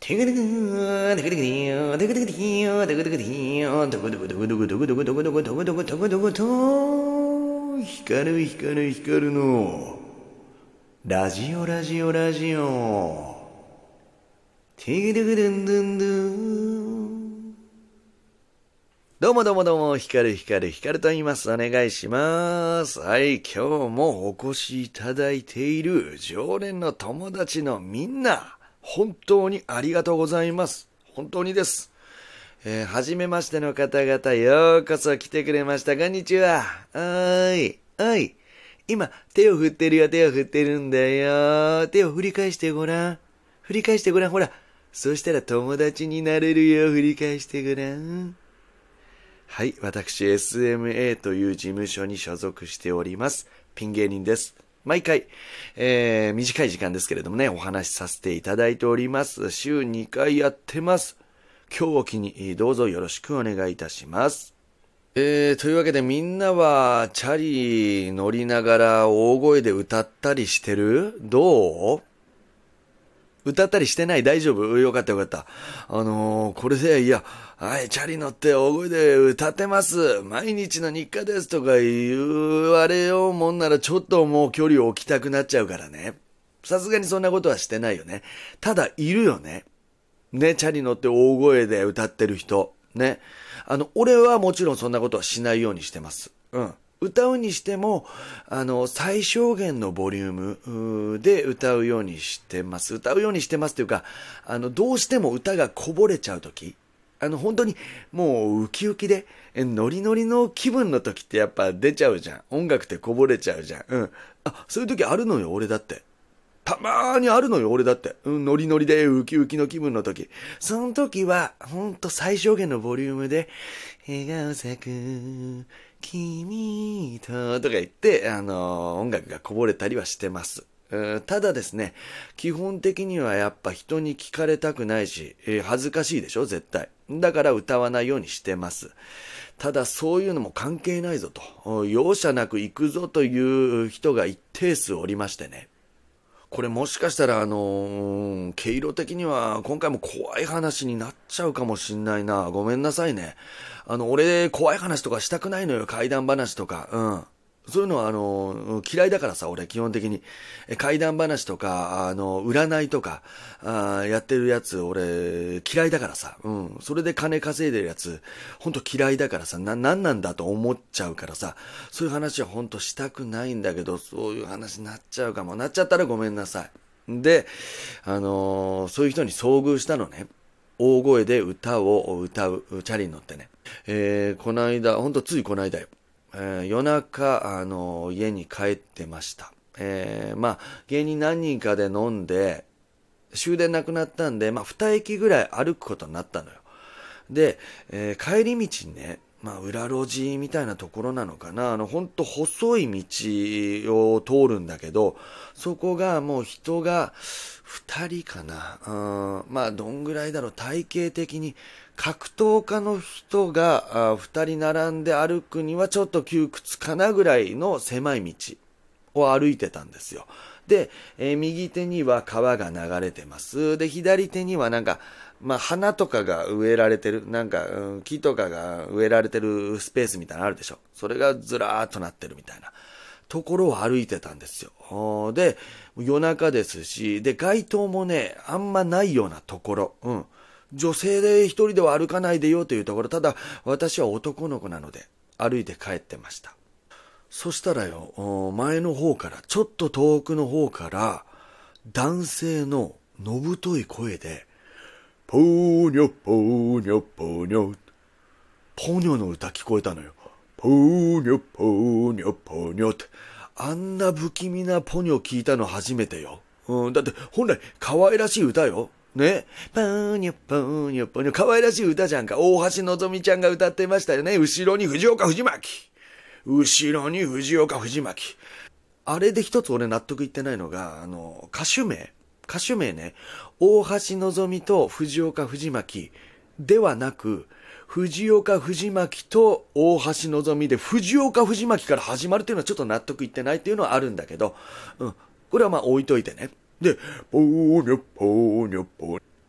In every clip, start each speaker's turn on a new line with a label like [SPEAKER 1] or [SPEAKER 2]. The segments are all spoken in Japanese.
[SPEAKER 1] テクテクテクテクテクティテクテクティテクテクティトコトコトコトコトコトコトコトコトコトコトコトコト光る光る光るのラジオラジオラジオテクテクドゥンドゥンドゥン。どうもどうもどうも、光る光る光ると言います。お願いします。はい、今日もお越しいただいている常連の友達のみんな、本当にありがとうございます。本当にです。初めましての方々、ようこそ来てくれました。こんにちは。おい。今、手を振ってるよ、手を振ってるんだよ。手を振り返してごらん。振り返してごらん、ほら。そしたら友達になれるよ、振り返してごらん。はい、私 SMA という事務所に所属しております。ピン芸人です。毎回、短い時間ですけれどもね、お話しさせていただいております。週2回やってます。今日を機にどうぞよろしくお願いいたします。というわけでみんなはチャリ乗りながら大声で歌ったりしてる？どう？歌ったりしてない？大丈夫？よかったよかった。これで、はい、チャリ乗って大声で歌ってます。毎日の日課ですとか言われようもんならちょっともう距離を置きたくなっちゃうからね。さすがにそんなことはしてないよね。ただいるよね。ね、チャリ乗って大声で歌ってる人。ね。俺はもちろんそんなことはしないようにしてます。うん。歌うにしても、最小限のボリュームで歌うようにしてます。歌うようにしてますというか、どうしても歌がこぼれちゃうとき、本当にもうウキウキで、ノリノリの気分の時ってやっぱ出ちゃうじゃん。音楽ってこぼれちゃうじゃん。うん。そういう時あるのよ、俺だって。たまーにあるのよ、俺だって。ノリノリでウキウキの気分の時。その時は、ほんと最小限のボリュームで、笑顔咲く、君と、とか言って、音楽がこぼれたりはしてます。ただですね、基本的にはやっぱ人に聞かれたくないし、恥ずかしいでしょ、絶対。だから歌わないようにしてます。ただそういうのも関係ないぞと、容赦なく行くぞという人が一定数おりましてね。これもしかしたら毛色的には今回も怖い話になっちゃうかもしんないな。ごめんなさいね。俺怖い話とかしたくないのよ。怪談話とか。うん。そういうのは嫌いだからさ、俺基本的に。怪談話とか、占いとか、やってるやつ俺嫌いだからさ。うん。それで金稼いでるやつ、ほんと嫌いだからさ、なんなんだと思っちゃうからさ、そういう話はほんとしたくないんだけど、そういう話になっちゃうかも。なっちゃったらごめんなさい。で、そういう人に遭遇したのね。大声で歌を歌う、チャリに乗ってね。この間、ほんとついこの間よ。夜中、家に帰ってました。芸人何人かで飲んで、終電なくなったんで、二駅ぐらい歩くことになったのよ。で、帰り道にね、裏路地みたいなところなのかな、ほんと細い道を通るんだけど、そこがもう人が二人かな。どんぐらいだろう、体型的に、格闘家の人が二人並んで歩くにはちょっと窮屈かなぐらいの狭い道を歩いてたんですよ。で、右手には川が流れてます。で、左手にはなんか、花とかが植えられてる、木とかが植えられてるスペースみたいなのあるでしょ。それがずらーっとなってるみたいなところを歩いてたんですよ。で、夜中ですし、で、街灯もね、あんまないようなところ。うん。女性で一人では歩かないでよというところ、ただ私は男の子なので歩いて帰ってました。そしたらよ、前の方から、ちょっと遠くの方から、男性ののぶとい声で、ポーニョポーニョポーニョ、ポニョの歌聞こえたのよ。ポーニョポーニョポーニョって、あんな不気味なポニョ聞いたの初めてよ。だって本来可愛らしい歌よ。ね。ポーニョポーニョポーニョ、可愛らしい歌じゃんか。大橋のぞみちゃんが歌ってましたよね。後ろに藤岡藤巻。後ろに藤岡藤巻。あれで一つ俺納得いってないのが、歌手名ね、大橋のぞみと藤岡藤巻ではなく、藤岡藤巻と大橋のぞみで藤岡藤巻から始まるっていうのはちょっと納得いってないっていうのはあるんだけど、これは置いといてね。で、ポーニョポーニョポー。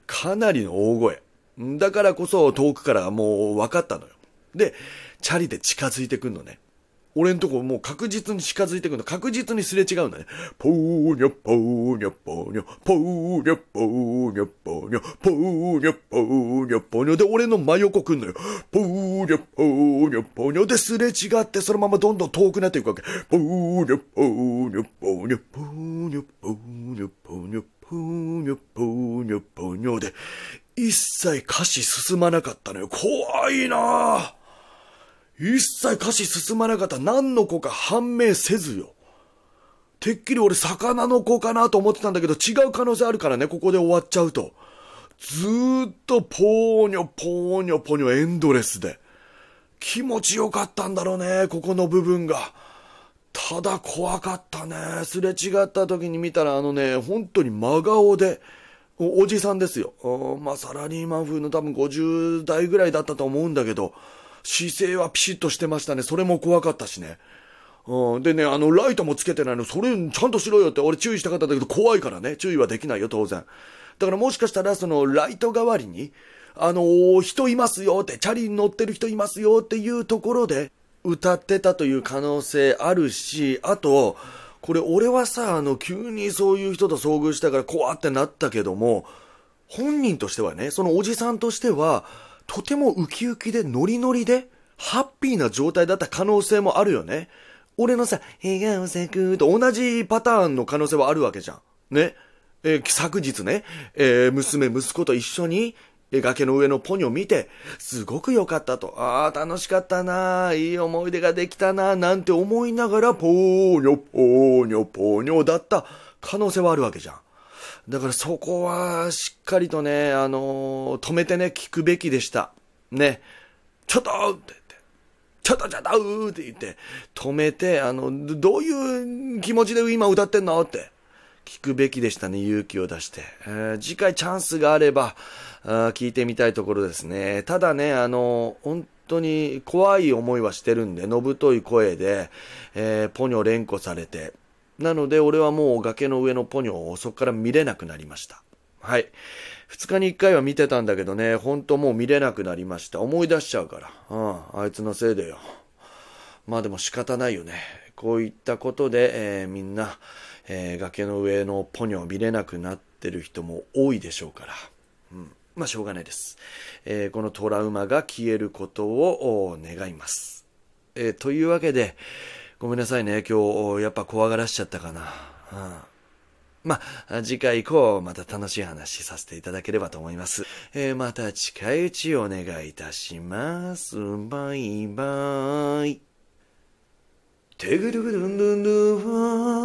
[SPEAKER 1] かなりの大声。だからこそ遠くからもう分かったのよ。で、チャリで近づいてくんのね。俺んとこもう確実に近づいてくるの。確実にすれ違うんだね。ポーニョポーニョポーニョ、ポーニョポーニョポーニョ、ポーニョポーニョポーニョで俺の真横くんのよ。ポーニョポーニョポーニョですれ違ってそのままどんどん遠くなっていくわけ。ポーニョポーニョポーニョ、ポーニョポーニョポーニョ、ポーニョポーニョポーニョで一切歌詞進まなかったのよ。怖いなぁ。一切歌詞進まなかった。何の子か判明せずよ。てっきり俺魚の子かなと思ってたんだけど、違う可能性あるからね、ここで終わっちゃうと。ずーっとポーニョポーニョポーニョエンドレスで。気持ちよかったんだろうね、ここの部分が。ただ怖かったね。すれ違った時に見たら本当に真顔で、おじさんですよ。サラリーマン風の多分50代ぐらいだったと思うんだけど、姿勢はピシッとしてましたね。それも怖かったしね。でね、ライトもつけてないの、それちゃんとしろよって俺注意したかったんだけど、怖いからね、注意はできないよ、当然。だからもしかしたら、その、ライト代わりに、人いますよって、チャリに乗ってる人いますよっていうところで、歌ってたという可能性あるし、あと、これ俺はさ、急にそういう人と遭遇したから怖ってなったけども、本人としてはね、そのおじさんとしては、とてもウキウキでノリノリで、ハッピーな状態だった可能性もあるよね。俺のさ、笑顔咲くと同じパターンの可能性はあるわけじゃん。ね。昨日ね、息子と一緒に、崖の上のポニョ見て、すごく良かったと。ああ、楽しかったな、いい思い出ができたな、なんて思いながら、ポーニョ、ポーニョ、ポーニョだった可能性はあるわけじゃん。だからそこはしっかりとね、止めてね、聞くべきでした。ね。ちょっとって言って、ちょっとって言って、止めて、どういう気持ちで今歌ってんのって聞くべきでしたね、勇気を出して。次回チャンスがあれば、聞いてみたいところですね。ただね、本当に怖い思いはしてるんで、のぶとい声で、ポニョ連呼されて、なので俺はもう崖の上のポニョをそこから見れなくなりました。はい。2日に1回は見てたんだけどね、ほんともう見れなくなりました。思い出しちゃうから。あいつのせいでよ。まあでも仕方ないよね。こういったことで、みんな、崖の上のポニョを見れなくなってる人も多いでしょうから。まあしょうがないです。このトラウマが消えることを願います。というわけで、ごめんなさいね。今日、やっぱ怖がらしちゃったかな。まあ、次回以降、また楽しい話させていただければと思います。また近いうちお願いいたします。バイバイ。てぐるぐるんるんるん